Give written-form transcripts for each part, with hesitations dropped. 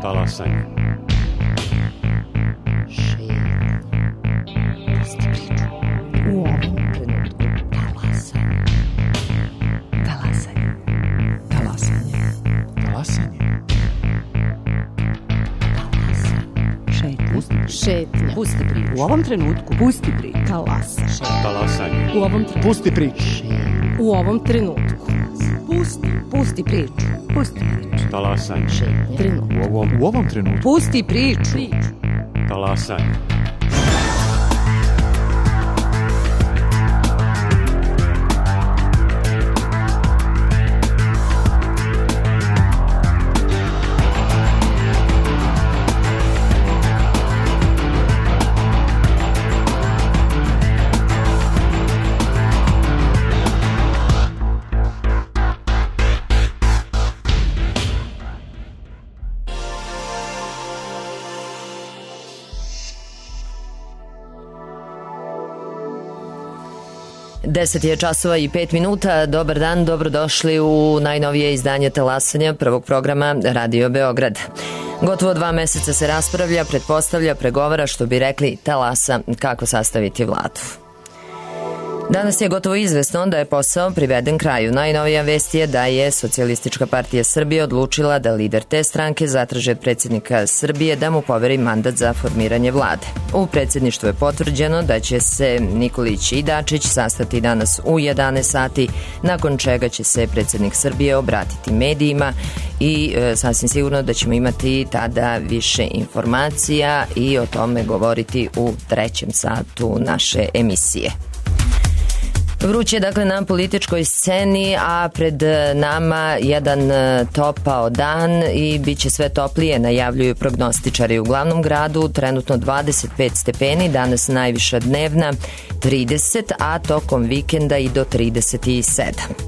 Talasanje. U ovom trenutku talasanje. Talasanje. Talasanje. Talasanje. Šetnja. Pusti priču. U ovom trenutku pusti priču. Talasanje. Talasanje. U ovom trenutku. Pusti priču. U ovom trenutku. Pusti priču. Pusti priču. Talasanje. Trenutku. U ovom trenutku. Pusti priču. Talasanje. Deset je časova i 5 minuta. Dobar dan, dobrodošli u najnovije izdanje Talasanja, prvog programa Radio Beograd. Gotovo 2 meseca se raspravlja, pretpostavlja, pregovara, što bi rekli talasa, kako sastaviti vladu. Danas je gotovo izvesno da je posao priveden kraju. Najnovija vest je da je Socijalistička partija Srbije odlučila da lider te stranke zatraži od predsjednika Srbije da mu poveri mandat za formiranje vlade. U predsjedništvu je potvrđeno da će se Nikolić i Dačić sastati danas u 11 sati, nakon čega će se predsjednik Srbije obratiti medijima i sasvim sigurno da ćemo imati tada više informacija i o tome govoriti u 3. satu naše emisije. Vruće je dakle na političkoj sceni, a pred nama jedan topao dan i bit će sve toplije, najavljuju prognostičari. U glavnom gradu trenutno 25 stepeni, danas najviša dnevna 30, a tokom vikenda i do 37.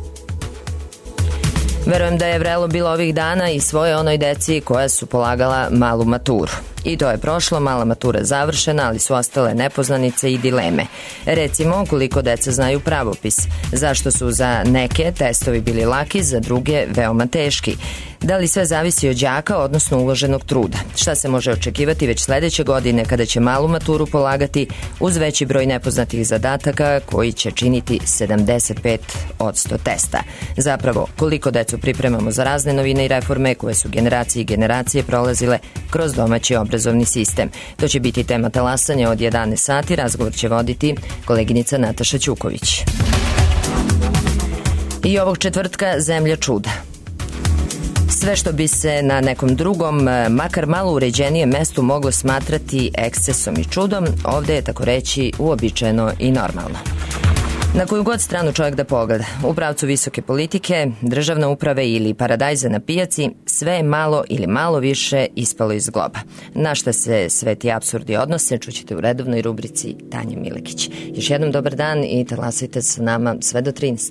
Verujem da je vrelo bilo ovih dana i svoje onoj deci koja su polagala malu maturu. I to je prošlo, mala matura završena, ali su ostale nepoznanice i dileme. Recimo, koliko deca znaju pravopis, zašto su za neke testovi bili laki, za druge veoma teški. Da li sve zavisi od đaka, odnosno uloženog truda? Šta se može očekivati već sledeće godine kada će malu maturu polagati uz veći broj nepoznatih zadataka koji će činiti 75% testa? Zapravo, koliko decu pripremamo za razne novine i reforme koje su generacije i generacije prolazile kroz domaći obrazovni sistem? To će biti tema talasanja od 11 sati. Razgovor će voditi koleginica Nataša Ćuković. I ovog četvrtka zemlja čuda. Sve što bi se na nekom drugom, makar malo uređenijem mestu moglo smatrati ekscesom i čudom, ovde je tako reći uobičajeno i normalno. Na koju god stranu čovjek da pogleda, u pravcu visoke politike, državne uprave ili paradajza na pijaci, sve je malo ili malo više ispalo iz globa. Na šta se sve ti apsurdi odnose, čućete u redovnoj rubrici Tanje Milekić. Još jednom dobar dan i talasajte sa nama sve do 13.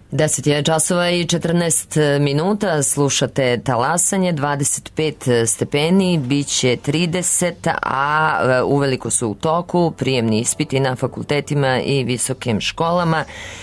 10 je časova i 14 minuta, slušate Talasanje, 25 stepeni, bit će 30, a uveliko su u toku prijemni ispiti na fakultetima i visokim školama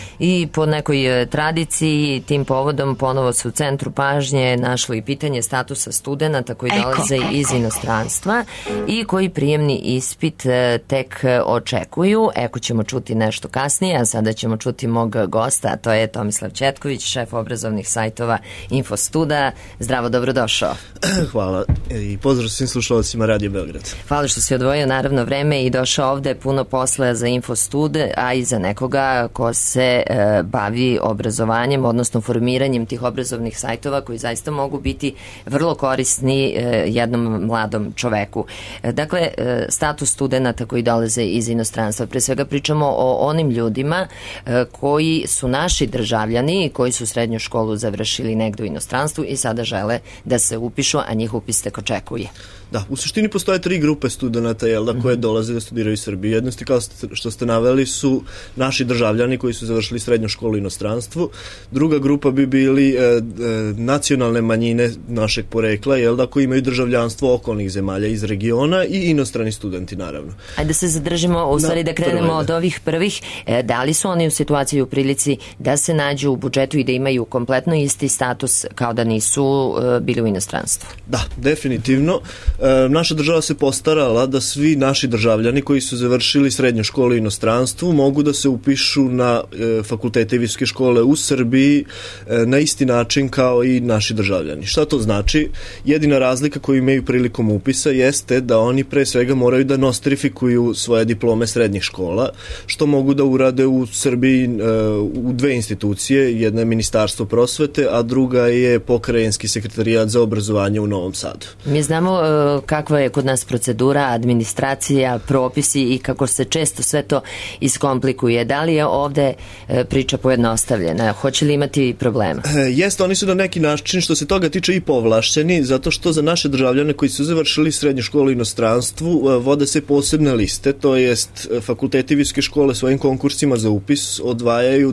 i po nekoj tradiciji tim povodom ponovo se u centru pažnje našlo i pitanje statusa studenata koji dolaze iz inostranstva i koji prijemni ispit tek očekuju. Eko ćemo čuti nešto kasnije, a sada ćemo čuti mog gosta, a to je Tomislav Ćetković, šef obrazovnih sajtova Infostuda. Zdravo, dobrodošao. Hvala i pozdrav svim slušalcima Radio Beograd. Hvala što si odvojio naravno vreme i došao ovde, puno posla za Infostud, a i za nekoga ko se bavi obrazovanjem, odnosno formiranjem tih obrazovnih sajtova koji zaista mogu biti vrlo korisni jednom mladom čoveku. Dakle, status studenata koji dolaze iz inostranstva, pre svega pričamo o onim ljudima koji su naši državljani, koji su srednju školu završili negde u inostranstvu i sada žele da se upišu, a njih upis tek očekuje. Da, u suštini postoje 3 grupe studenata koje dolaze da studiraju u Srbiji. Jednosti, kao što ste naveli, su naši državljani koji su završili srednju školu u inostranstvu. Druga grupa bi bili nacionalne manjine našeg porekla, koji imaju državljanstvo okolnih zemalja iz regiona i inostrani studenti, naravno. Ajde da se zadržimo, u stvari da krenemo od ovih prvih. Da li su oni u situaciji, u prilici da se nađu u budžetu i da imaju kompletno isti status kao da nisu bili u inostranstvu? Da, definitivno. Naša država se postarala da svi naši državljani koji su završili srednju školu u inostranstvu mogu da se upišu na fakultete i visoke škole u Srbiji na isti način kao i naši državljani. Šta to znači? Jedina razlika koju imaju prilikom upisa jeste da oni pre svega moraju da nostrifikuju svoje diplome srednjih škola, što mogu da urade u Srbiji u 2 institucije, jedna je Ministarstvo prosvete, a druga je Pokrajinski sekretarijat za obrazovanje u Novom Sadu. Mi znamo kakva je kod nas procedura, administracija, propisi i kako se često sve to iskomplikuje. Da li je ovde priča pojednostavljena? Hoće li imati problema? Jeste, oni su na neki način što se toga tiče i povlašćeni, zato što za naše državljane koji su završili srednju školu u inostranstvu vode se posebne liste, to jest fakulteti i visoke škole svojim konkursima za upis odvajaju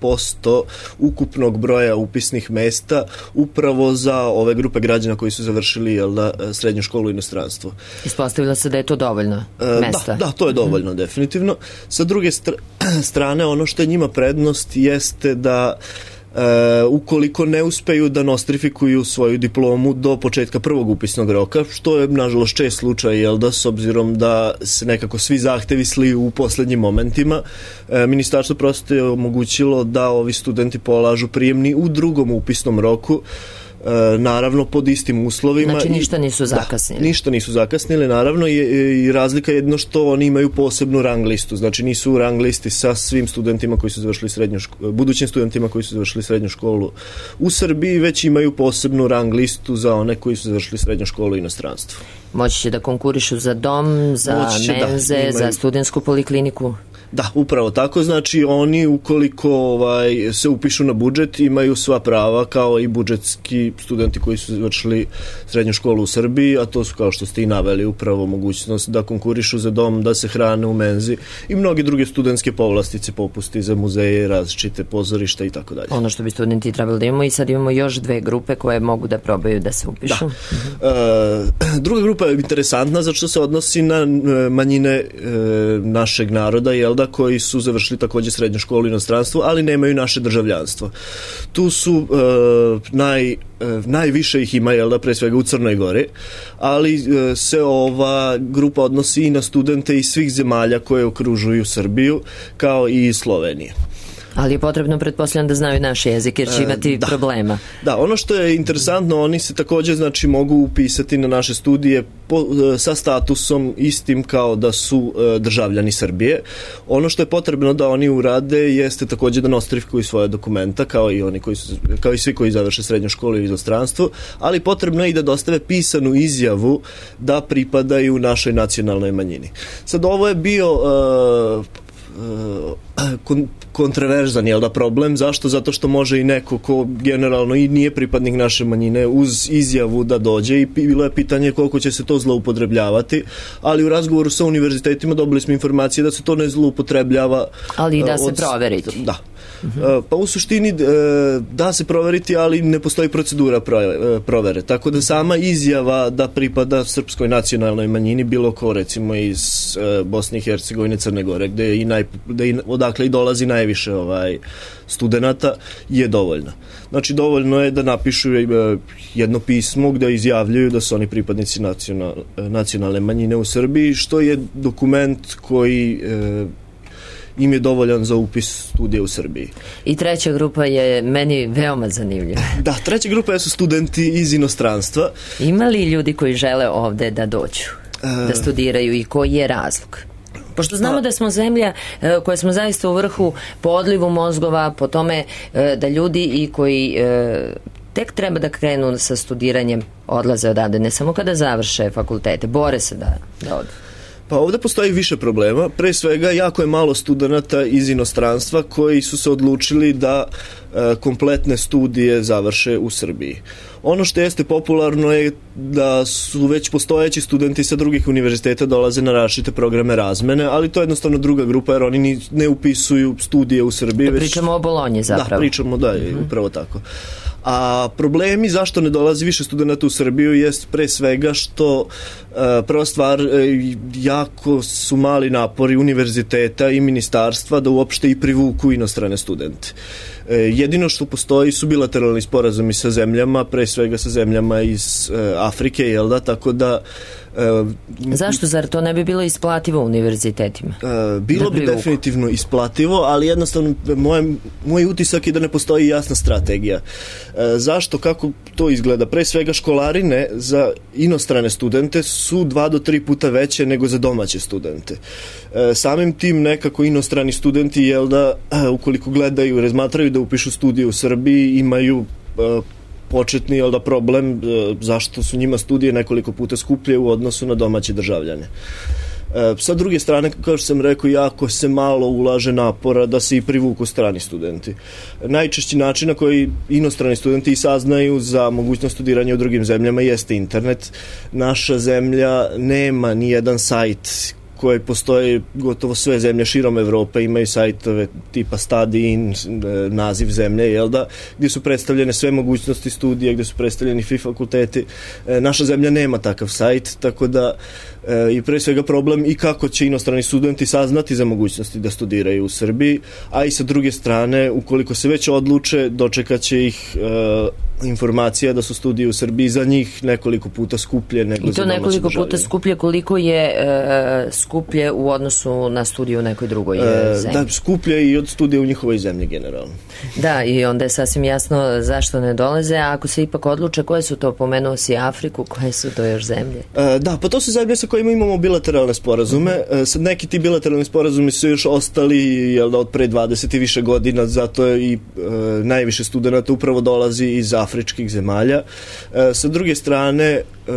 2% ukupnog broja upisnih mesta upravo za ove grupe građana koji su završili srednju školu u inostranstvu. Ispostavilo se da je to dovoljno mesta. Da, to je dovoljno, definitivno. Sa druge strane, ono što je njima prednost jeste da ukoliko ne uspeju da nostrifikuju svoju diplomu do početka prvog upisnog roka, što je nažalost čest slučaj, s obzirom da se nekako svi zahtevi sliju u poslednjim momentima, Ministarstvo prosvete je omogućilo da ovi studenti polažu prijemni u drugom upisnom roku, naravno pod istim uslovima. Znači ništa nisu zakasnili. Da, ništa nisu zakasnili, naravno, i razlika je jedno što oni imaju posebnu rang listu, znači nisu u rang listi sa svim studentima koji su završili budućim studentima koji su završili srednju školu u Srbiji, već imaju posebnu rang listu za one koji su završili srednju školu u inostranstvu. Moći će da konkurišu za dom, za menze, za studentsku polikliniku? Da, upravo tako, znači oni ukoliko se upišu na budžet imaju sva prava kao i budžetski studenti koji su završili srednju školu u Srbiji, a to su, kao što ste i naveli, upravo mogućnost da konkurišu za dom, da se hrane u menzi i mnoge druge studentske povlastice, popusti za muzeje, različite pozorišta i tako dalje. Ono što bi studenti trebali da imamo, i sad imamo još 2 grupe koje mogu da probaju da se upišu. Da. Druga grupa je interesantna zato što se odnosi na manjine našeg naroda, koji su završili takođe srednju školu u inostranstvu, ali nemaju naše državljanstvo. Tu su najviše ih ima, pre svega u Crnoj Gori, ali se ova grupa odnosi i na studente iz svih zemalja koje okružuju Srbiju, kao i Slovenije. Ali je potrebno, pretpostavljam, da znaju naš jezik, jer će imati problema. Da, ono što je interesantno, oni se takođe mogu upisati na naše studije sa statusom istim kao da su državljani Srbije. Ono što je potrebno da oni urade jeste takođe da nostrifikuju svoje dokumenta, kao i svi koji završe srednju školu i inostranstvo, ali potrebno je i da dostave pisanu izjavu da pripadaju našoj nacionalnoj manjini. Sad, ovo je bio kontroverzan, jel da, problem. Zašto? Zato što može i neko ko generalno i nije pripadnik naše manjine uz izjavu da dođe, i bilo je pitanje koliko će se to zloupotrebljavati, ali u razgovoru sa univerzitetima dobili smo informacije da se to ne zloupotrebljava. Ali i da se proveriti. Da. Pa u suštini da se proveriti, ali ne postoji procedura provere. Tako da sama izjava da pripada srpskoj nacionalnoj manjini, bilo ko recimo iz Bosne i Hercegovine, Crne Gore, odakle i dolazi najviše studenata, je dovoljna. Znači dovoljno je da napišu jedno pismo gde izjavljuju da su oni pripadnici nacionalne manjine u Srbiji, što je dokument koji im je dovoljan za upis studija u Srbiji. I treća grupa je meni veoma zanimljiva. Da, treća grupa su studenti iz inostranstva. Ima li ljudi koji žele ovde da dođu, da studiraju, i koji je razlog? Pošto znamo da smo zemlja koja smo zaista u vrhu po odlivu mozgova, po tome da ljudi i koji tek treba da krenu sa studiranjem odlaze odavde, ne samo kada završe fakultete, bore se da odu. Pa ovde postoji više problema. Pre svega, jako je malo studenata iz inostranstva koji su se odlučili da kompletne studije završe u Srbiji. Ono što jeste popularno je da su već postojeći studenti sa drugih univerziteta dolaze na različite programe razmene, ali to je jednostavno druga grupa, jer oni ne upisuju studije u Srbiji. Da pričamo o Bolonji zapravo. Da, pričamo, upravo tako. A problemi zašto ne dolazi više studenta u Srbiju jest pre svega što prva stvar, jako su mali napori univerziteta i ministarstva da uopšte i privuku inostrane studente. Jedino što postoji su bilateralni sporazumi sa zemljama, pre svega sa zemljama iz Afrike, jel da, tako da zašto? Zar to ne bi bilo isplativo univerzitetima? Bilo bi definitivno isplativo, ali jednostavno moj utisak je da ne postoji jasna strategija. Zašto? Kako to izgleda? Pre svega školarine za inostrane studente su 2 do 3 puta veće nego za domaće studente. Samim tim nekako inostrani studenti, jel da, ukoliko gledaju, razmatraju da upišu studije u Srbiji, imaju početni, jel da, problem zašto su njima studije nekoliko puta skuplje u odnosu na domaće državljane. Sa druge strane, kao što sam rekao, jako se malo ulaže napora da se i privuku strani studenti. Najčešći način na koji inostrani studenti saznaju za mogućnost studiranja u drugim zemljama jeste internet. Naša zemlja nema ni jedan sajt koje postoje, gotovo sve zemlje širom Evrope imaju sajtove tipa Study-in, naziv zemlje, jel da, gdje su predstavljene sve mogućnosti studija, gdje su predstavljeni svi fakulteti. Naša zemlja nema takav sajt, tako da i pre svega problem i kako će inostrani studenti saznati za mogućnosti da studiraju u Srbiji, a i sa druge strane, ukoliko se već odluče, dočekaće ih informacija da su studije u Srbiji za njih nekoliko puta skuplje nego za domaće državljane. I to nekoliko puta skuplje, koliko je skuplje u odnosu na studiju u nekoj drugoj zemlji? Da, skuplje i od studija u njihovoj zemlji generalno. Da, i onda je sasvim jasno zašto ne dolaze, a ako se ipak odluče, koje su to, pomenuo si Afriku, koje su to još zemlje? Da, pa to su zemlje sa kojima imamo bilateralne sporazume. Neki ti bilateralni sporazumi su još ostali, jel da, od pre 20 i više godina, zato je i najviše studenta upravo dolazi iz afričkih zemalja. Sa druge strane,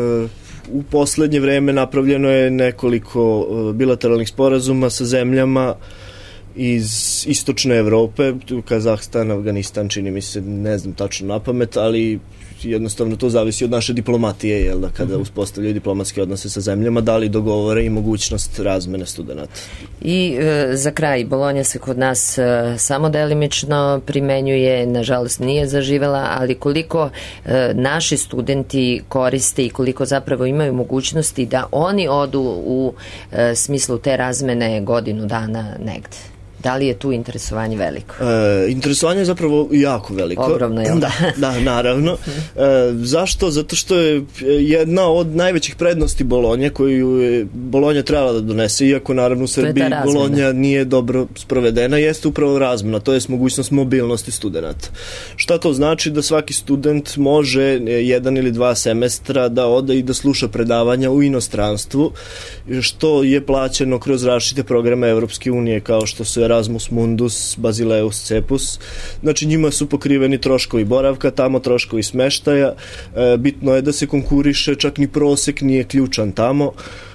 u poslednje vreme napravljeno je nekoliko bilateralnih sporazuma sa zemljama iz istočne Evrope, Kazahstan, Afganistan, čini mi se, ne znam tačno na pamet, ali jednostavno to zavisi od naše diplomatije, jel da, kada uspostavljaju diplomatske odnose sa zemljama, da li dogovore i mogućnost razmene studenta. I za kraj, Bolonja se kod nas samo delimično primenjuje, nažalost nije zaživela, ali koliko naši studenti koriste i koliko zapravo imaju mogućnosti da oni odu u smislu te razmene godinu dana negde? Da li je tu interesovanje veliko? Interesovanje je zapravo jako veliko. Ogromno, jel? Da, naravno. Zašto? Zato što je jedna od najvećih prednosti Bolonje koju je Bolonja trebala da donese, iako naravno u Srbiji Bolonja nije dobro sprovedena, jeste upravo razmena, to je mogućnost mobilnosti studenta. Šta to znači? Da svaki student može 1 ili 2 semestra da ode i da sluša predavanja u inostranstvu, što je plaćeno kroz različite programe Evropske unije, kao što su Erasmus Mundus, Basileus Cepus. Znači njima su pokriveni troškovi boravka, tamo troškovi smeštaja. Bitno je da se konkuriše, čak ni prosek nije ključan tamo.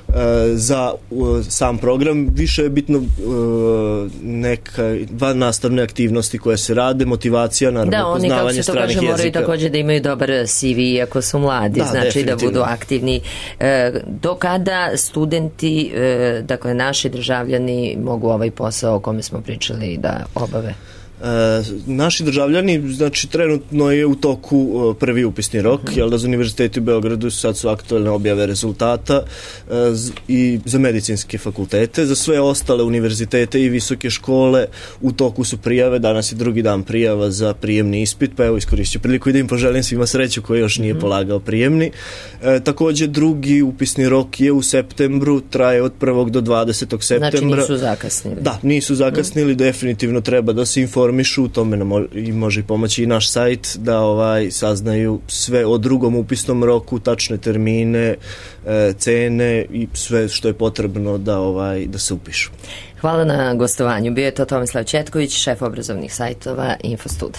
za sam program. Više je bitno neka nastavne aktivnosti koje se rade, motivacija, naravno poznavanje stranih jezika. Da, oni, kako se to kaže, moraju također da imaju dobar CV ako su mladi, znači da budu aktivni. Do kada studenti, dakle naši državljani, mogu ovaj posao o kome smo pričali da obave? Naši državljani, znači trenutno je u toku prvi upisni rok, jel da za univerziteti u Beogradu sad su aktualne objave rezultata i za medicinske fakultete, za sve ostale univerzitete i visoke škole u toku su prijave, danas je drugi dan prijava za prijemni ispit, pa evo iskoristio priliku i da im poželim svima sreću koji još nije polagao prijemni. Također drugi upisni rok je u septembru, traje od 1. do 20. septembra. Znači nisu zakasnili. Da, nisu zakasnili, definitivno treba da se informišu, u tome nam može pomoći i naš sajt da saznaju sve o drugom upisnom roku, tačne termine, cene i sve što je potrebno da se upišu. Hvala na gostovanju. Bio je to Tomislav Ćetković, šef obrazovnih sajtova Infostud.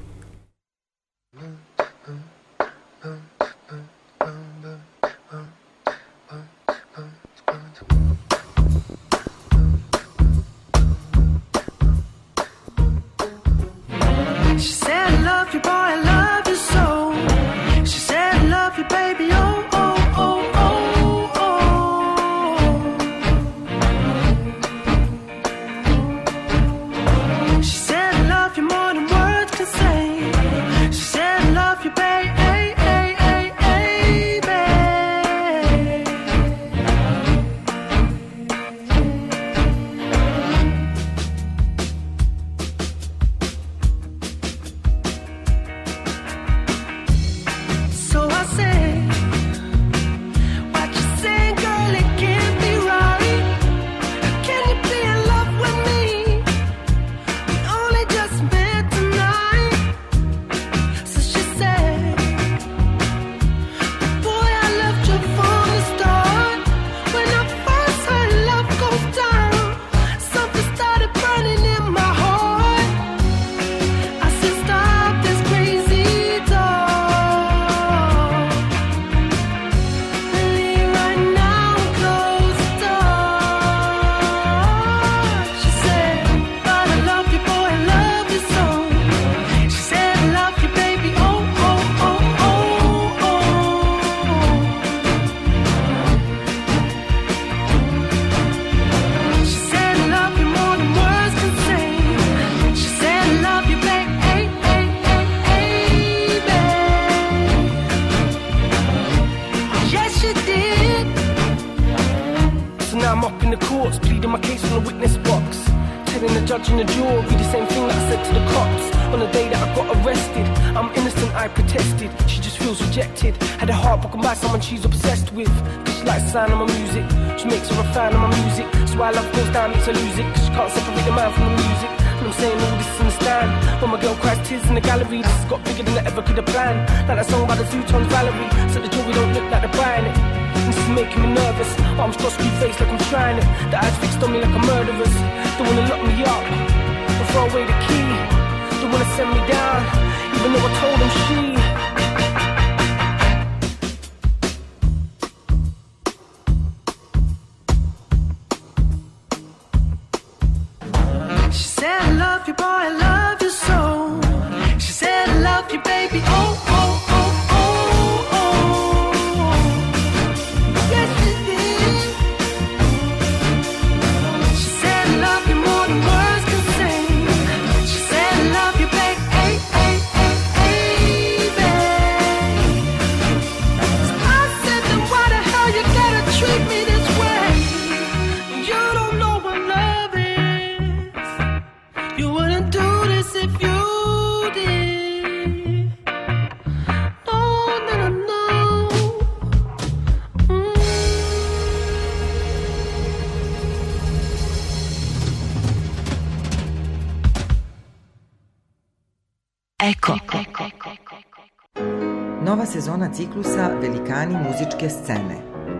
Nova sezona ciklusa Velikani muzičke scene.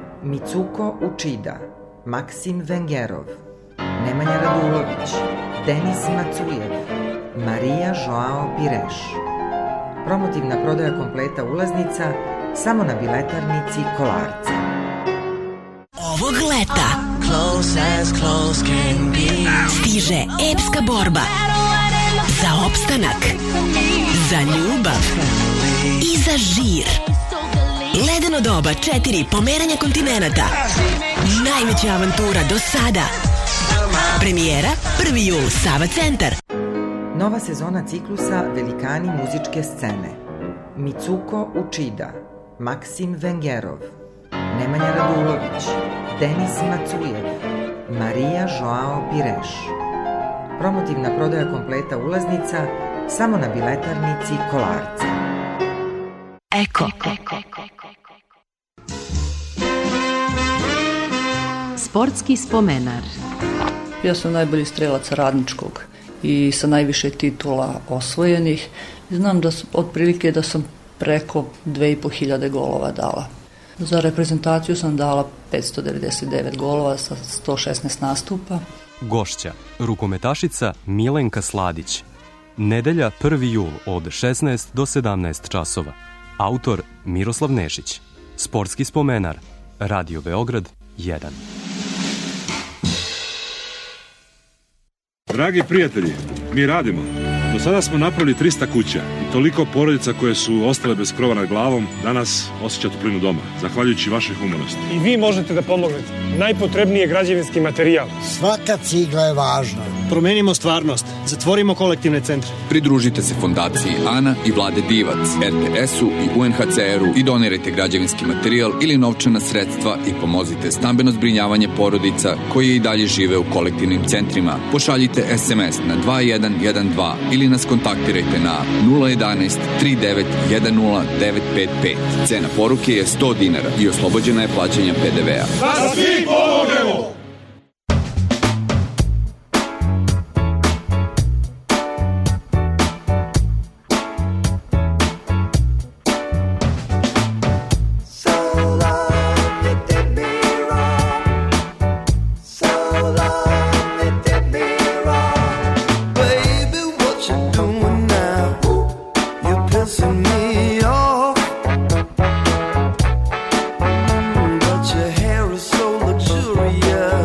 Mitsuko Učida, Maksim Vengerov, Nemanja Radulović, Denis Macujev, Marija Joao Pireš. Promotivna prodaja kompleta ulaznica samo na biletarnici Kolarca. Ovog leta stiže epska borba za opstanak, za ljubav i za žir. Ledeno doba 4 pomeranja kontinenata. Najveća avantura do sada. Premijera 1. jul, Sava centar. Nova sezona ciklusa Velikani muzičke scene. Mitsuko Uchida, Maksim Vengerov, Nemanja Radulović, Denis Macujev, Marija Joao Pireš. Promotivna prodaja kompleta ulaznica samo na biletarnici Kolarca. Eko. Sportski spomenar. Ja sam najbolji strelac Radničkog i sa najviše titula osvojenih. Znam da otprilike da sam preko 2500 golova dala. Za reprezentaciju sam dala 599 golova sa 116 nastupa. Gošća, rukometašica Milenka Sladić. Nedelja 1. jul od 16 do 17 časova. Autor Miroslav Nešić. Sportski spomenar. Radio Beograd 1. Dragi prijatelji, mi radimo. Do sada smo napravili 300 kuća i toliko porodica koje su ostale bez krova nad glavom danas osjeća toplinu doma, zahvaljujući vašoj humanosti. I vi možete da pomognete. Najpotrebniji je građevinski materijal. Svaka cigla je važna. Promenimo stvarnost. Zatvorimo kolektivne centre. Pridružite se fondaciji Ana i Vlade Divac, RTS-u i UNHCR-u i donirajte građevinski materijal ili novčana sredstva i pomozite stambeno zbrinjavanje porodica koji i dalje žive u kolektivnim centrima. Pošaljite SMS na 2112 ili nas kontaktirajte na 011 39 10 955. Cena poruke je 100 dinara i oslobođena je plaćanja PDV-a. Da svi pomognemo! But your hair is so luxurious.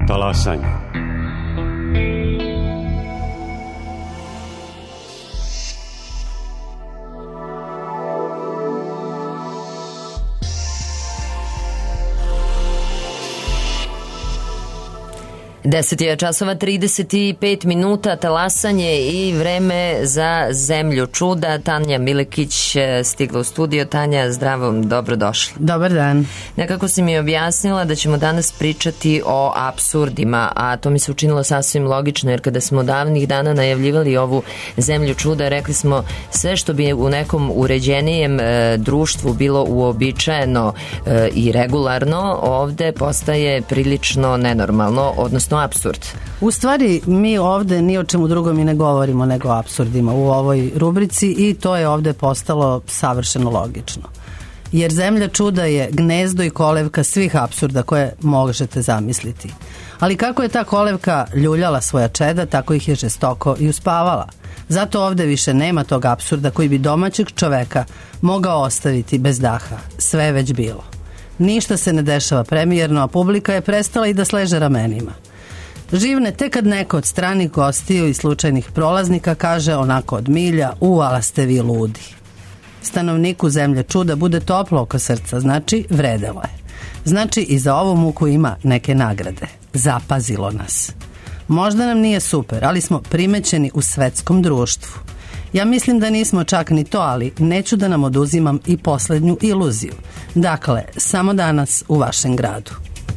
Talasanje. Deset je časova 35 minuta, talasanje i vreme za zemlju čuda. Tanja Milekić stigla u studio. Tanja, zdravo, dobrodošla. Dobar dan. Nekako si mi objasnila da ćemo danas pričati o apsurdima, a to mi se učinilo sasvim logično, jer kada smo davnih dana najavljivali ovu zemlju čuda, rekli smo sve što bi u nekom uređenijem društvu bilo uobičajeno i regularno, ovde postaje prilično nenormalno, odnosno apsurd. U stvari, mi ovde ni o čemu drugom i ne govorimo nego o apsurdima u ovoj rubrici i to je ovde postalo savršeno logično. Jer zemlja čuda je gnezdo i kolevka svih apsurda koje možete zamisliti. Ali kako je ta kolevka ljuljala svoja čeda, tako ih je žestoko i uspavala. Zato ovde više nema tog apsurda koji bi domaćeg čoveka mogao ostaviti bez daha. Sve je već bilo. Ništa se ne dešava premijerno, a publika je prestala i da sleže ramenima. Živne tek kad neko od stranih gostiju i slučajnih prolaznika kaže onako od milja: ala ste vi ludi. Stanovniku zemlje čuda bude toplo oko srca, znači vredelo je. Znači i za ovu muku ima neke nagrade. Zapazilo nas. Možda nam nije super, ali smo primećeni u svetskom društvu. Ja mislim da nismo čak ni to, ali neću da nam oduzimam i poslednju iluziju. Dakle, samo danas u vašem gradu.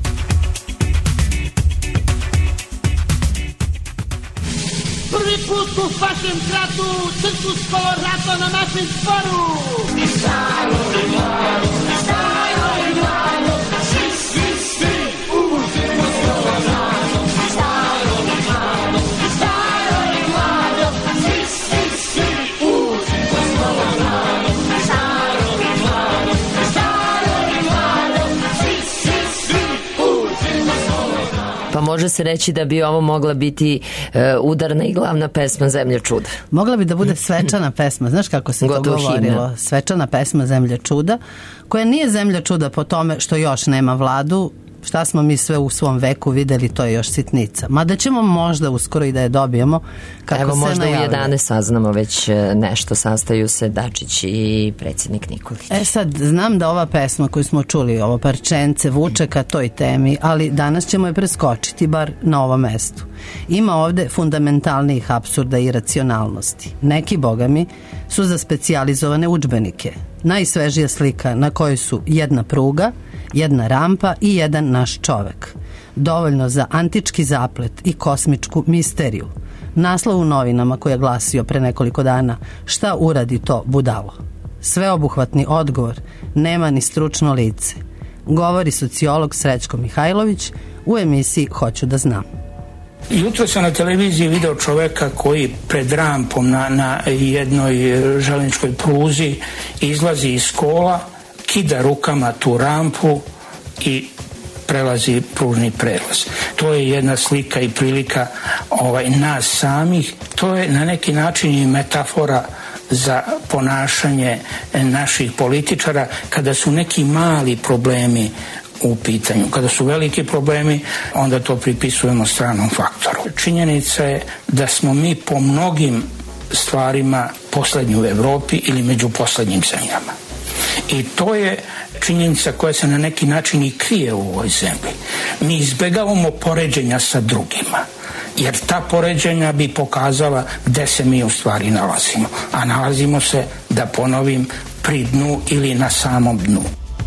Prvi put u vašem gradu, cirkus Kolorado na našem dvoru. I staro i mlado, i staro i mlado, svi, uzimo s Kolorado. I staro i mlado, i staro i mlado, svi, uzimo s Kolorado. I staro i mlado, i staro i mlado, svi, uzimo s Kolorado. Pa može se reći da bi ovo mogla biti udarna i glavna pesma Zemlje čuda. Mogla bi da bude svečana pesma, znaš kako se to govorilo? Svečana pesma Zemlje čuda, koja nije Zemlja čuda po tome što još nema vladu. Šta smo mi sve u svom veku videli, to je još sitnica. Mada ćemo možda uskoro i da je dobijemo, kako evo, se možda najavlja. U 11 saznamo već nešto, sastaju se Dačić i predsjednik Nikolić. Sad, znam da ova pesma koju smo čuli, ovo parčence, vuče ka toj temi, ali danas ćemo je preskočiti, bar na ovom mestu. Ima ovde fundamentalnijih apsurda i racionalnosti. Neki, bogami, su za specijalizovane udžbenike. Najsvežija slika na kojoj su jedna pruga, jedna rampa i jedan naš čovek. Dovoljno za antički zaplet i kosmičku misteriju. Naslov u novinama koji je glasio pre nekoliko dana: šta uradi to budalo? Sveobuhvatni odgovor: nema ni stručno lice. Govori sociolog Srećko Mihajlović u emisiji Hoću da znam. Jutro sam na televiziji video čoveka koji pred rampom na jednoj železničkoj pruzi izlazi iz kola, kida rukama tu rampu i prelazi pružni prelaz. To je jedna slika i prilika nas samih. To je na neki način i metafora za ponašanje naših političara kada su neki mali problemi u pitanju. Kada su veliki problemi, onda to pripisujemo stranom faktoru. Činjenica je da smo mi po mnogim stvarima poslednji u Evropi ili među poslednjim zemljama. I to je činjenica koja se na neki način i krije u ovoj zemlji. Mi izbegavamo poređenja sa drugima, jer ta poređenja bi pokazala gde se mi u stvari nalazimo. A nalazimo se, da ponovim, pri dnu ili na samom dnu.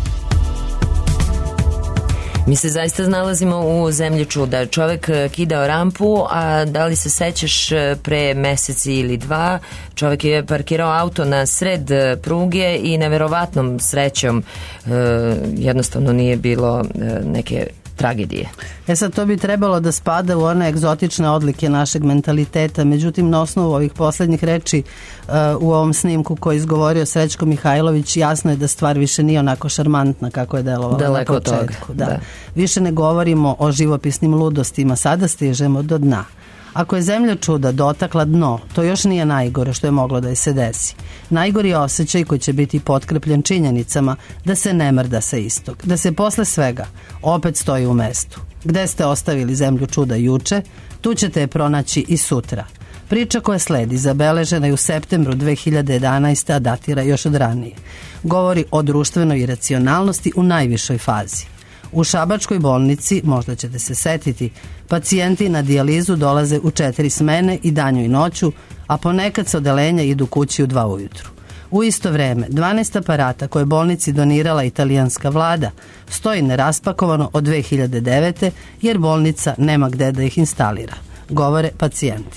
Mi se zaista nalazimo u zemlji čuda. Čovek kidao rampu, a da li se sećaš pre meseci ili dva, čovek je parkirao auto na sred pruge i neverovatnom srećom jednostavno nije bilo neke tragedije. Sad to bi trebalo da spada u one egzotične odlike našeg mentaliteta, međutim na osnovu ovih poslednjih reči u ovom snimku koji je izgovorio Srećko Mihajlović, jasno je da stvar više nije onako šarmantna kako je delovala na početku. Da. Više ne govorimo o živopisnim ludostima, sada stižemo do dna. Ako je zemlja čuda dotakla dno, to još nije najgore što je moglo da je se desi. Najgori je osjećaj koji će biti potkrepljen činjenicama da se ne mrda sa istog, da se posle svega opet stoji u mestu. Gde ste ostavili zemlju čuda juče, tu ćete je pronaći i sutra. Priča koja sledi zabeležena je u septembru 2011. a datira još od ranije. Govori o društvenoj iracionalnosti u najvišoj fazi. U šabačkoj bolnici, možda ćete se setiti, pacijenti na dijalizu dolaze u 4 smene i danju i noću, a ponekad s odeljenja idu kući u 2 ujutru. U isto vreme, 12 aparata koje bolnici donirala italijanska vlada stoji neraspakovano od 2009. jer bolnica nema gde da ih instalira, govore pacijenti.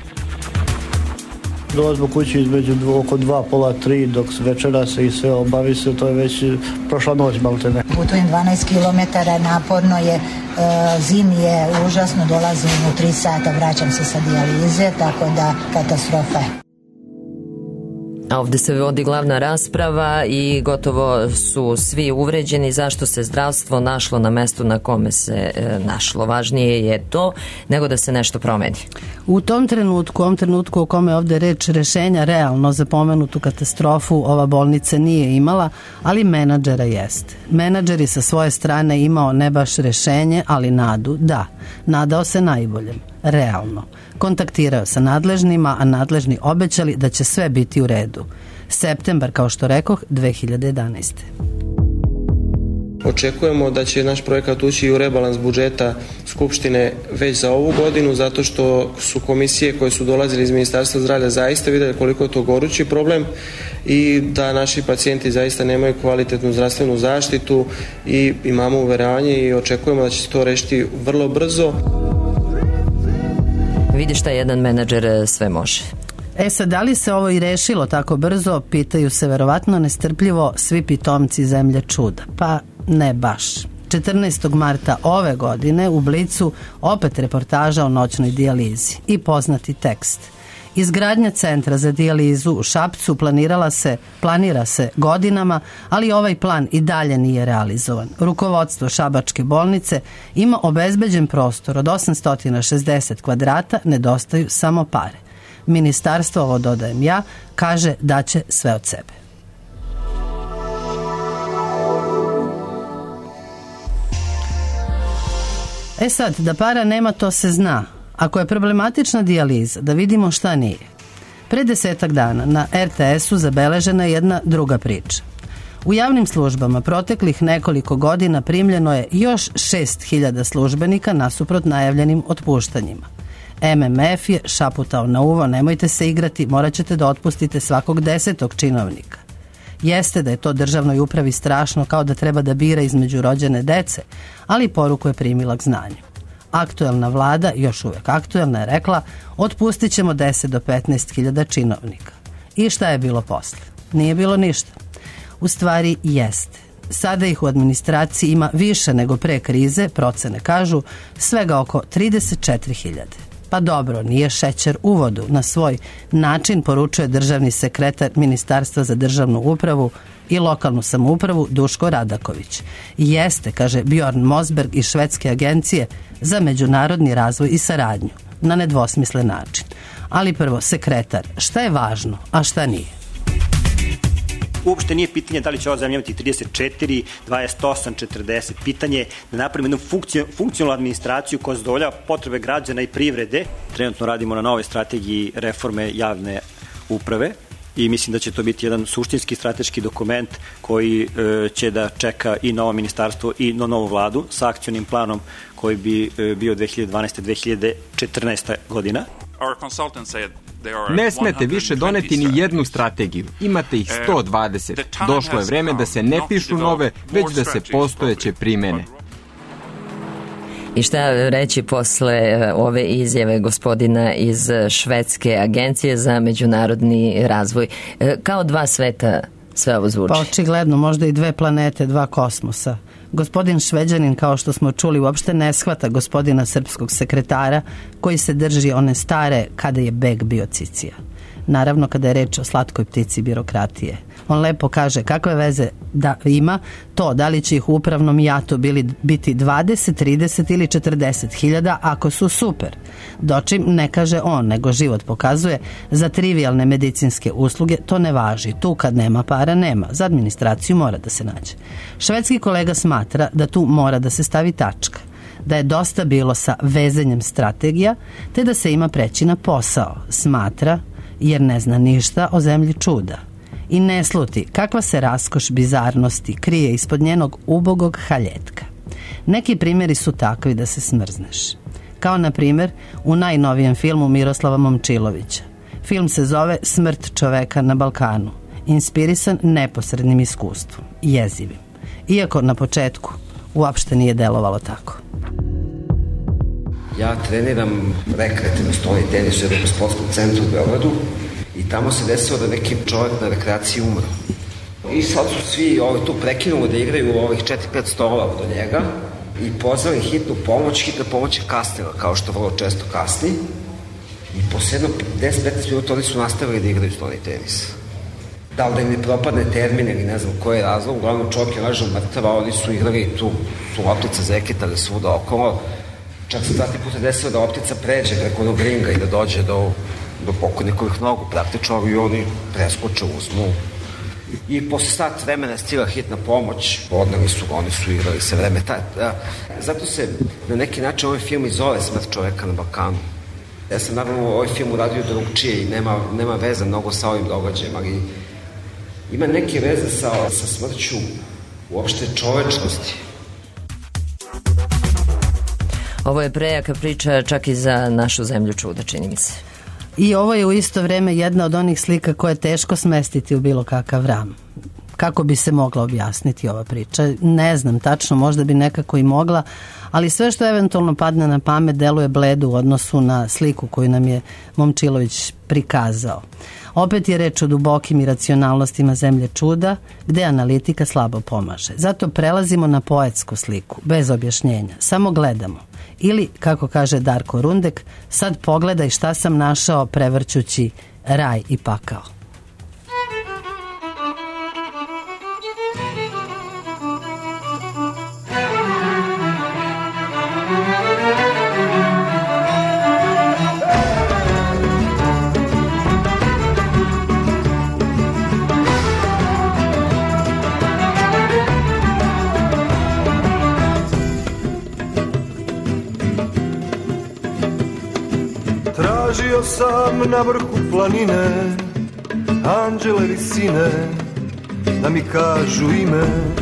Dolazimo kući između oko 2, pola 3, dok večera se i sve obavi se, to je već prošla noć maltene. Putujem 12 km, naporno je, zimi je užasno, dolazim u 3 sata, vraćam se sa dijalize, tako da katastrofa je. A ovde se vodi glavna rasprava i gotovo su svi uvređeni zašto se zdravstvo našlo na mestu na kome se našlo. Važnije je to nego da se nešto promeni. U tom trenutku, ovom trenutku o kome je ovde reč, rešenja realno za pomenutu katastrofu ova bolnica nije imala, ali menadžera jeste. Menadžer je sa svoje strane imao ne baš rešenje, ali nadu, da. Nadao se najboljem. Realno. Kontaktirao sa nadležnima, a nadležni obećali da će sve biti u redu. Septembar, kao što rekoh, 2011. Očekujemo da će naš projekat ući u rebalans budžeta Skupštine već za ovu godinu, zato što su komisije koje su dolazile iz Ministarstva zdravlja zaista vidjeli koliko je to gorući problem i da naši pacijenti zaista nemaju kvalitetnu zdravstvenu zaštitu i imamo uveravanje i očekujemo da će se to rešiti vrlo brzo. Vidi šta jedan menadžer sve može. Sad, da li se ovo i rešilo tako brzo, pitaju se verovatno nestrpljivo svi pitomci zemlje čuda. Pa ne baš. 14. marta ove godine u Blicu opet reportaža o noćnoj dijalizi i poznati tekst. Izgradnja centra za dijalizu u Šapcu planira se godinama, ali ovaj plan i dalje nije realizovan. Rukovodstvo Šabačke bolnice ima obezbeđen prostor od 860 kvadrata, nedostaju samo pare. Ministarstvo, ovo dodajem ja, kaže da će sve od sebe. Sad, da para nema, to se zna. Ako je problematična dijaliza, da vidimo šta nije. Pre 10 dana na RTS-u zabeležena je jedna druga priča. U javnim službama proteklih nekoliko godina primljeno je još 6.000 službenika nasuprot najavljenim otpuštanjima. MMF je šaputao na uvo, nemojte se igrati, morat ćete da otpustite svakog 10. činovnika. Jeste da je to državnoj upravi strašno, kao da treba da bira između rođene dece, ali poruku je primila k znanju. Aktuelna vlada, još uvek aktuelna, je rekla otpustit ćemo 10 do 15.000 činovnika. I šta je bilo posle? Nije bilo ništa. U stvari jeste. Sada ih u administraciji ima više nego pre krize, procene kažu, svega oko 34.000. Pa dobro, nije šećer u vodu, na svoj način poručuje državni sekretar Ministarstva za državnu upravu i lokalnu samoupravu Duško Radaković. Jeste, kaže Bjorn Mosberg iz Švedske agencije za međunarodni razvoj i saradnju, na nedvosmislen način. Ali prvo, sekretar, šta je važno, a šta nije? Uopšte nije pitanje da li će ova zemlja imati 34, 28, 40. Pitanje je da napravimo jednu funkcionalnu administraciju koja zadovoljava potrebe građana i privrede. Trenutno radimo na novoj strategiji reforme javne uprave i mislim da će to biti jedan suštinski strateški dokument koji će da čeka i novo ministarstvo i novu vladu sa akcionim planom koji bi bio 2012-2014. godina. Ne smete više doneti ni jednu strategiju. Imate ih 120. Došlo je vreme da se ne pišu nove, već da se postojeće primene. I šta reći posle ove izjave gospodina iz Švedske agencije za međunarodni razvoj? Kao dva sveta sve ovo zvuči. Pa očigledno, možda i dve planete, dva kosmosa. Gospodin Šveđanin, kao što smo čuli, uopšte ne shvata gospodina srpskog sekretara koji se drži one stare kada je beg bio cicija. Naravno, kada je reč o slatkoj ptici birokratije. On lepo kaže kakve veze da ima to da li će ih u upravnom jatu biti 20, 30 ili 40 hiljada ako su super. Dočim ne kaže on, nego život pokazuje, za trivialne medicinske usluge to ne važi. Tu kad nema para, nema. Za administraciju mora da se nađe. Švedski kolega smatra da tu mora da se stavi tačka, da je dosta bilo sa vezanjem strategija, te da se ima preći na posao. Smatra, jer ne zna ništa o zemlji čuda. I ne sluti kakva se raskoš bizarnosti krije ispod njenog ubogog haljetka. Neki primjeri su takvi da se smrzneš. Kao na primjer u najnovijem filmu Miroslava Momčilovića. Film se zove Smrt čoveka na Balkanu, inspirisan neposrednim iskustvom, jezivim. Iako na početku uopšte nije delovalo tako. Ja treniram rekreativno stolni tenis u jednom sportskom centru u Beogradu i tamo se desilo da neki čovjek na rekreaciji umro. I sad su svi tu prekinuli da igraju ovih 4-5 stolova do njega i pozvali hitnu pomoć. Hitna pomoć je kasnila, kao što vrlo često kasni. I posle 10-15 minuta oni su nastavili da igraju stolni tenis. Da li da im ne propadne termin ili ne znam koji je razlog, uglavnom čovjek je ležao mrtav, a oni su igrali tu loptica zeketali svuda okolo. Čak se 2-3 puta desilo da loptica pređe preko onog ringa i da dođe do pokojnikovih nogu praktično i oni preskoče, uzmu. I posle sat vremena je stigla hitna pomoć, odneli su ga, oni su igrali sve vreme. Zato se na neki način ovaj film i zove Smrt čoveka na Balkanu. Ja sam naravno ovaj film uradio drugčije i nema veze mnogo sa ovim događajem, ali ima neke veze sa smrću uopšte čovečnosti. Ovo je prejaka priča čak i za našu zemlju čuda, čini mi se. I ovo je u isto vreme jedna od onih slika koje je teško smestiti u bilo kakav ram. Kako bi se mogla objasniti ova priča? Ne znam tačno, možda bi nekako i mogla, ali sve što eventualno padne na pamet deluje bledo u odnosu na sliku koju nam je Momčilović prikazao. Opet je reč o dubokim iracionalnostima zemlje čuda, gde analitika slabo pomaže. Zato prelazimo na poetsku sliku, bez objašnjenja. Samo gledamo. Ili, kako kaže Darko Rundek, sad pogledaj šta sam našao prevrćući raj i pakao. Tražio sam na vrhu planine anđele visine da mi kažu ime.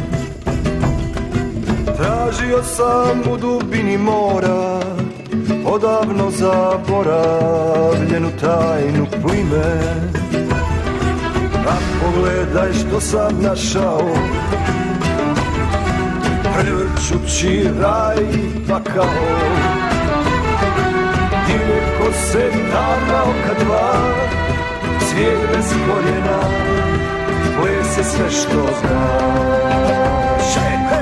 Tražio sam u dubini mora odavno zaboravljenu tajnu plime. A pogledaj što sam našao, prevrćući raj i pakao. Ko se davna oka dva, svijet bez korijena, plese sve što znaš.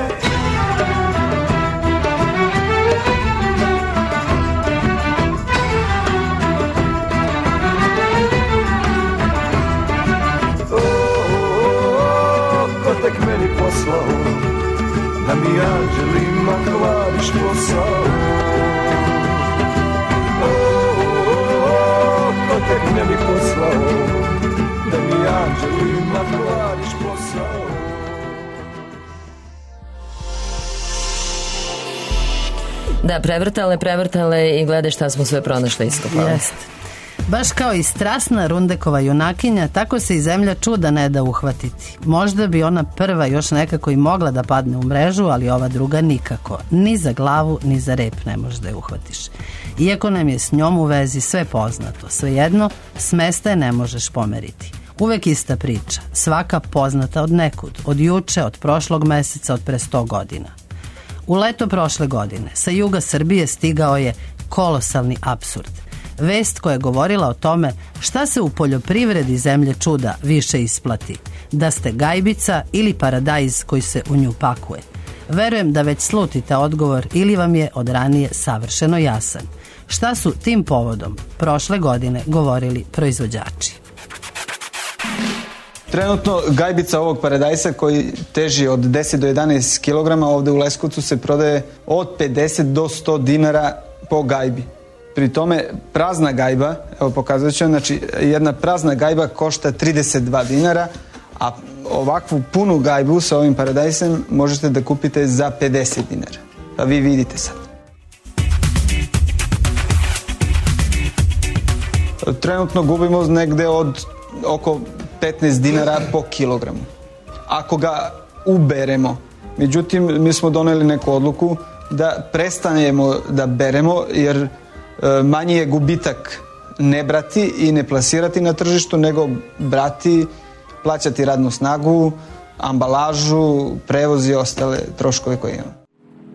Ko tek meni poslao, da mi anđelima kvariš posao. Tek ne bi poslao, da mi anđelima kvariš posao. Da, prevrtale i gledaj šta smo sve pronašli iskopali. Jeste. Baš kao i strasna Rundekova junakinja, tako se i zemlja čuda ne da uhvatiti. Možda bi ona prva još nekako i mogla da padne u mrežu, ali ova druga nikako. Ni za glavu, ni za rep ne možeš da je uhvatiš. Iako nam je s njom u vezi sve poznato, svejedno, s mesta je ne možeš pomeriti. Uvek ista priča, svaka poznata od nekud, od juče, od prošlog meseca, od pre 100 godina. U leto prošle godine sa juga Srbije stigao je kolosalni apsurd. Vest koja je govorila o tome šta se u poljoprivredi zemlje čuda više isplati, da ste gajbica ili paradajz koji se u nju pakuje. Verujem da već slutite odgovor ili vam je od ranije savršeno jasan. Šta su tim povodom prošle godine govorili proizvođači? Trenutno gajbica ovog paradajsa koji teži od 10 do 11 kg ovde u Leskovcu se prodaje od 50 do 100 dinara po gajbi. Pri tome prazna gajba, evo pokazat ću, znači jedna prazna gajba košta 32 dinara, a ovakvu punu gajbu sa ovim paradajsem možete da kupite za 50 dinara. Pa vi vidite sad. Trenutno gubimo negde od oko 15 dinara po kilogramu. Ako ga uberemo. Međutim, mi smo doneli neku odluku da prestanemo da beremo, jer manji je gubitak ne brati i ne plasirati na tržištu, nego brati, plaćati radnu snagu, ambalažu, prevoz i ostale troškove koje imamo.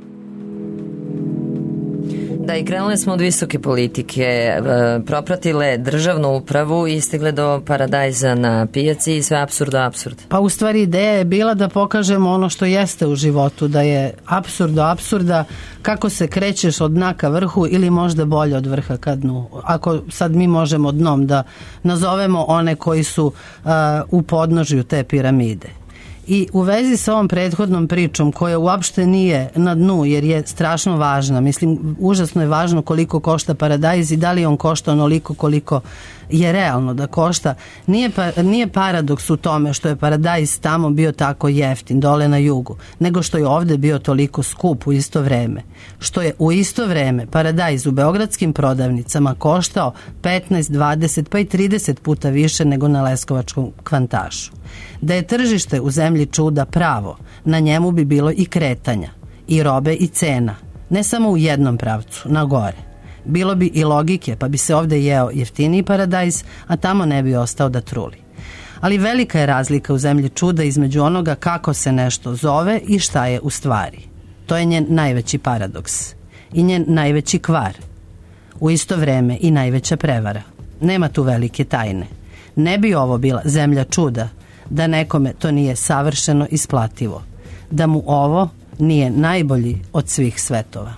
Da, i krenule smo od visoke politike, propratile državnu upravu i stigle do paradajza na pijaci i sve apsurd. Pa u stvari ideja je bila da pokažemo ono što jeste u životu, da je apsurd do apsurda, kako se krećeš od dna ka vrhu ili možda bolje od vrha ka dnu. Ako sad mi možemo dnom da nazovemo one koji su u podnožju te piramide. I u vezi sa ovom prethodnom pričom koja uopšte nije na dnu jer je strašno važna, mislim užasno je važno koliko košta paradajz i da li on košta onoliko koliko je realno da košta. Nije paradoks u tome što je paradajz tamo bio tako jeftin dole na jugu, nego što je ovde bio toliko skup u isto vreme. Što je u isto vreme paradajz u beogradskim prodavnicama koštao 15, 20 pa i 30 puta više nego na leskovačkom kvantašu. Da je tržište u zemlji čuda pravo, na njemu bi bilo i kretanja, i robe i cena, ne samo u jednom pravcu, na gore. Bilo bi i logike, pa bi se ovde jeo jeftiniji paradajz, a tamo ne bi ostao da truli. Ali velika je razlika u zemlji čuda između onoga kako se nešto zove i šta je u stvari. To je njen najveći paradoks i njen najveći kvar. U isto vreme i najveća prevara. Nema tu velike tajne. Ne bi ovo bila zemlja čuda da nekome to nije savršeno isplativo, da mu ovo nije najbolji od svih svetova.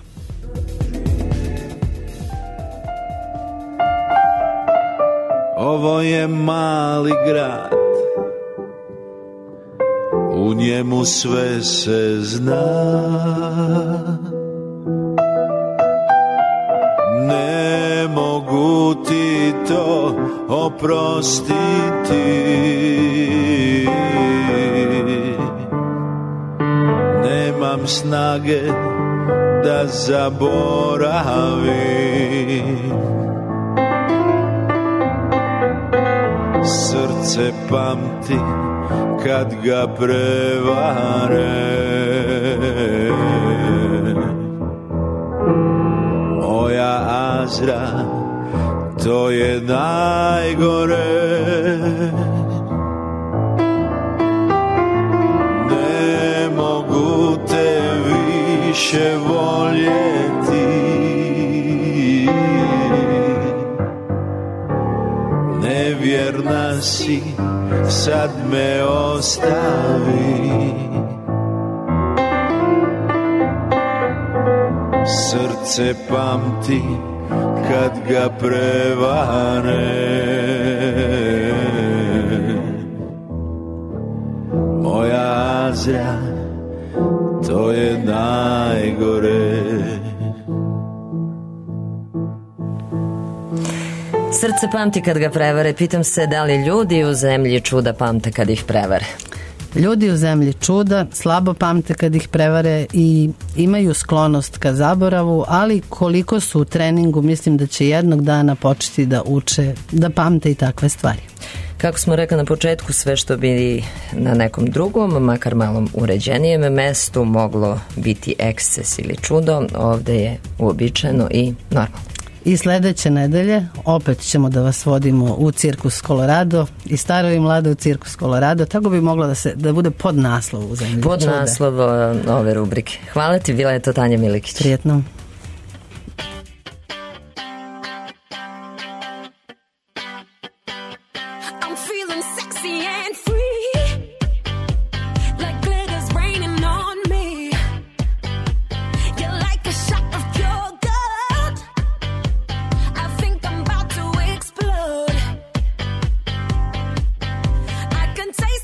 Ovo je mali grad, u njemu sve se zna. Ne mogu ti to oprostiti, nemam snage da zaboravim. Srce pamti kad ga prevare, moja Azra, to je najgore. Ne mogu te više voljeti, nevjerna si, sad me ostavi. Srce pamti kad ga prevare, moja Azra, to je najgore. Srce pamti kad ga prevare. Pitam se da li ljudi u zemlji čuda pamte kad ih prevare? Ljudi u zemlji čuda slabo pamte kad ih prevare i imaju sklonost ka zaboravu, ali koliko su u treningu, mislim da će jednog dana početi da uče, da pamte i takve stvari. Kako smo rekli na početku, sve što bi na nekom drugom, makar malom uređenijem mestu moglo biti eksces ili čudo, ovde je uobičajeno i normalno. I sledeće nedelje opet ćemo da vas vodimo u Cirkus Colorado i staro i mlado u Cirkus Colorado, tako bi moglo da bude podnaslov u zemlji. Podnaslov ove rubrike. Hvala ti, bila je to Tanja Milikić. Prijetno. Taste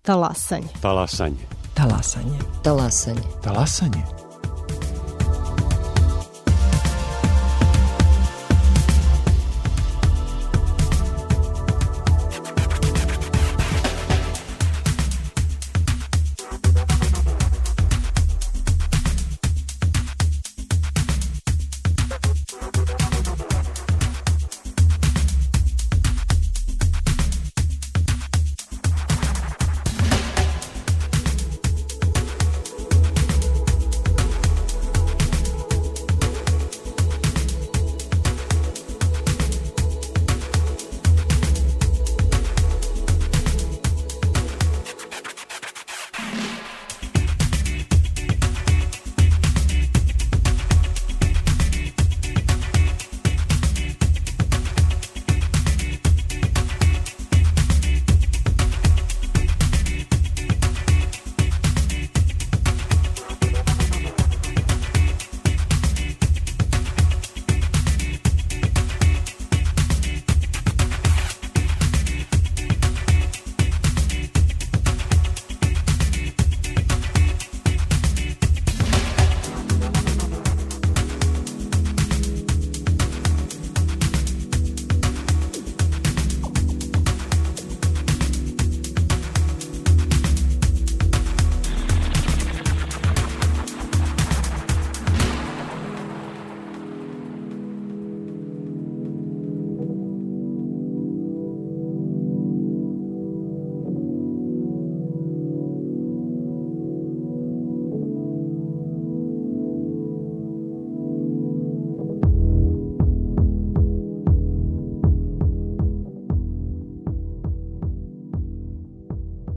Talasanje. Talasanje. Talasanje. Talasanje. Talasanje.